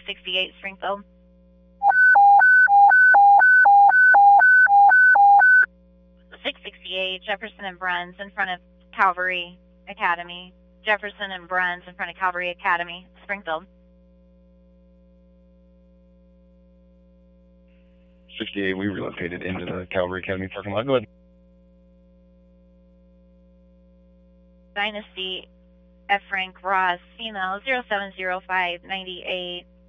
668 Springfield. Jefferson and Bruns in front of Calvary Academy. Jefferson and Bruns in front of Calvary Academy, Springfield. 68, we relocated into the Calvary Academy parking lot. Go ahead. Dynasty F. Frank Ross, female, 070598.